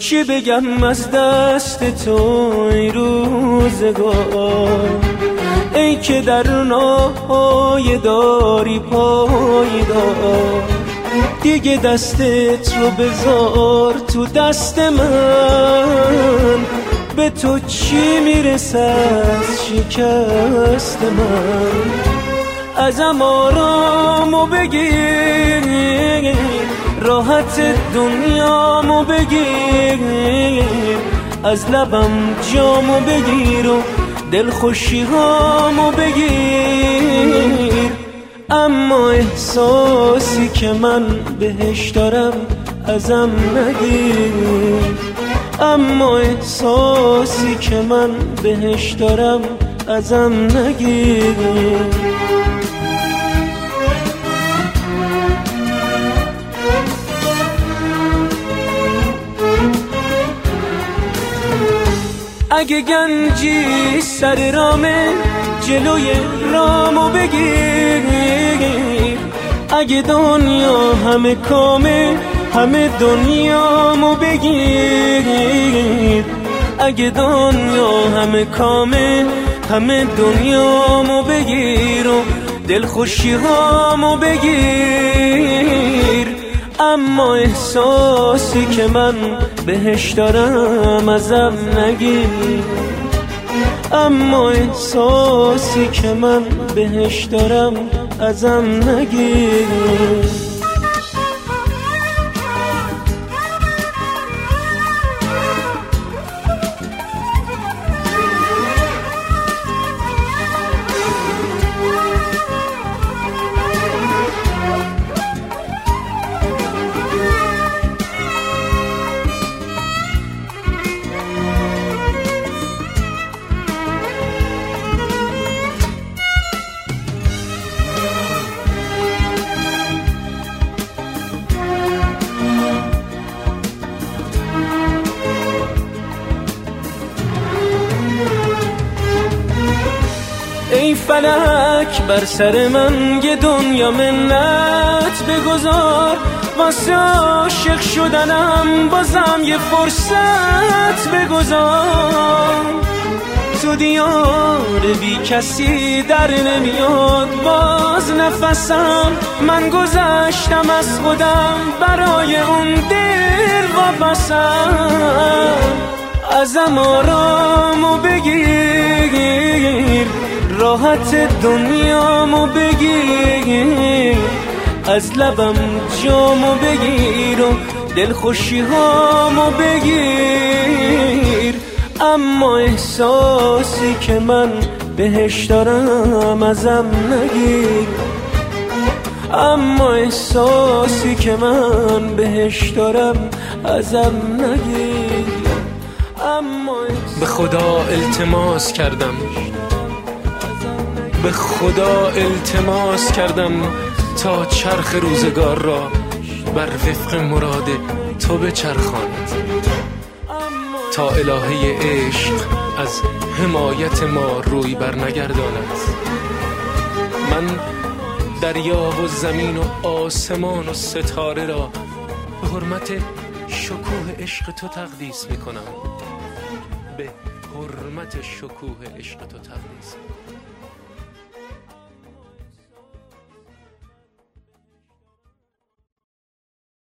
چی بگم از دست تو ای روزگار، ای که در ناهای داری پایدار. دیگه دستت رو بذار تو دست من، به تو چی میرسه از شکست من. ازم آرامو بگیر، راحت دنیامو بگیر، از لبم جامو بگیر و دلخوشی هامو بگیر. اما احساسی که من بهش دارم ازم نگیر، اما احساسی که من بهش دارم ازم نگیر. اگه گنجی سر رامه جلوی رامو بگیر، اگه دنیا همه کامه همه دنیامو بگیر، اگه دنیا همه کامه همه دنیامو بگیر و دلخوشی هامو بگیر. اما احساسی که من بهش دارم ازم نگیر، اما احساسی که من بهش دارم ازم نگیر. ای فلک بر سر من یه دنیا منت بگذار، واسه عاشق شدنم بازم یه فرصت بگذار. تو دیار بی کسی در نمیاد باز نفسم، من گذشتم از خودم برای اون دل واپسم. ازم آرامو بگیر، راحت دنیامو بگیر، از لبم جامو بگیر و دلخوشی هامو بگیر. اما احساسی که من بهش دارم ازم نگیر، اما احساسی که من بهش دارم ازم نگیر. به خدا التماس کردم، به خدا التماس کردم تا چرخ روزگار را بر وفق مراد تو بچرخاند، تا الهه عشق از حمایت ما روی بر نگرداند. من دریا و زمین و آسمان و ستاره را به حرمت شکوه عشق تو تقدیس میکنم، به حرمت شکوه عشق تو تقدیس میکنم.